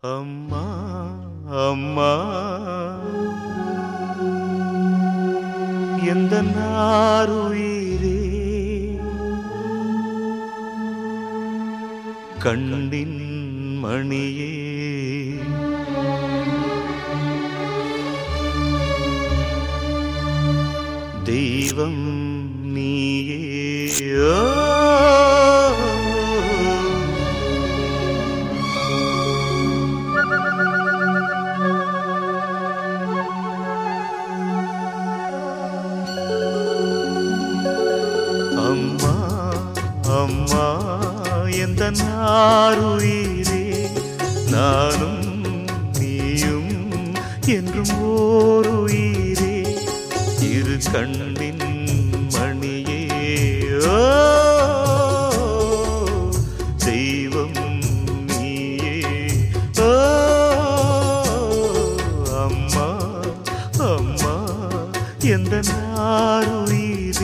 அம்மா அம்மா எந்த நாருயிரே கண்ணின் மணியே தெய்வம் நீயே அம்மா அம்மா எந்த நாருயிரே நானும் நீயும் என்றும் ஓருயிரே இரு கண்ணின் மணியே தெய்வம் நீயே அம்மா அம்மா எந்த நாருயிரே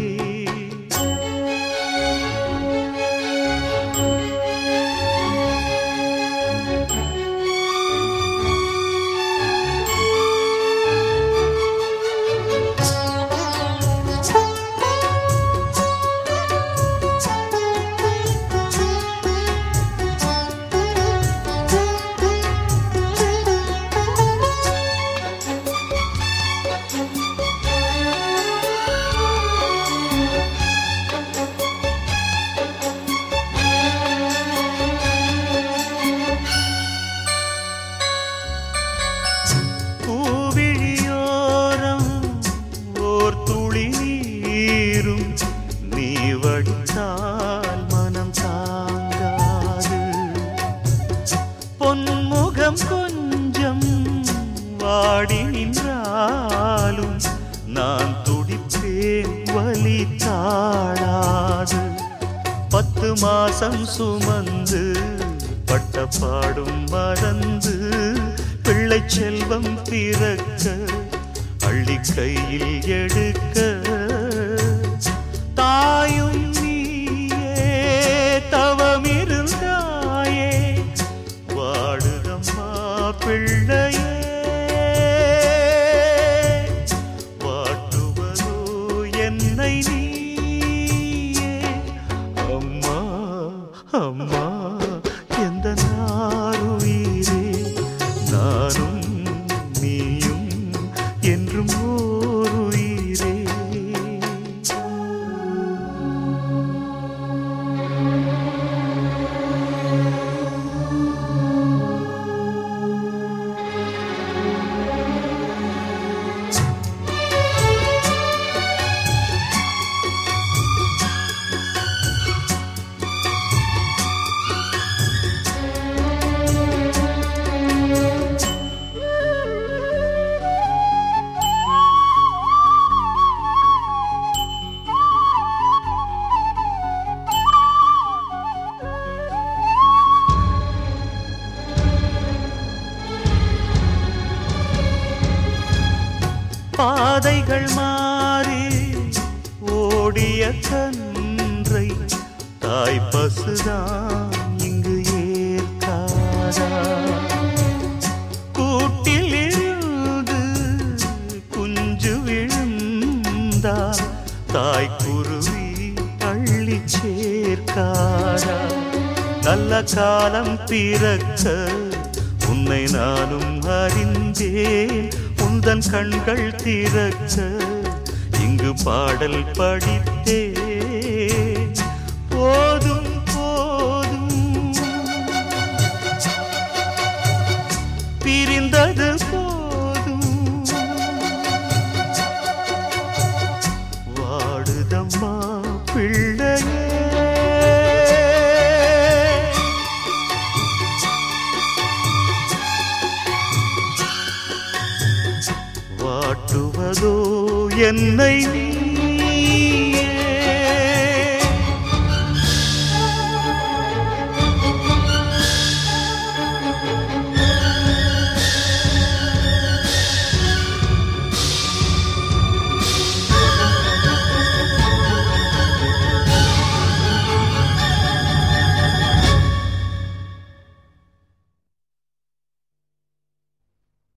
நீ வடித்தால் மனம் தாங்காது பொன்முகம் கொஞ்சம் வாடி நின்றாலும் நான் துடிப்பேன் வலி தாழாது 10 மாசம் சுமந்து பட்ட பாடும் மறந்து பிள்ளை செல்வம் பிறக்க அள்ளி கையில் எடுக்க தாயும் நீயே தவமிருந்தாயே வாடுதம்மா பிள்ளையே வாட்டுவதோ என்னை நீயே அம்மா அம்மா எந்த நாருயிரே நானும் நீயும் என்றும் ஓருயிரே பாதைகள் மாறி ஓடிய கன்றை தாய் பசுதான் இங்கு ஏற்காதா கூட்டில் இருந்து குஞ்சு விழுந்தா தாய் குருவி அள்ளி சேர்க்காதா நல்ல காலம் பிறக்க உன்னை நானும் அறிந்தேன் உந்தன் கண்கள் திறக்க இங்கு பாடல் படித்தே போதும் போதும் பிரிந்தது போதும் வாடுதம்மா பிள்ளையே வாட்டுவதோ என்னை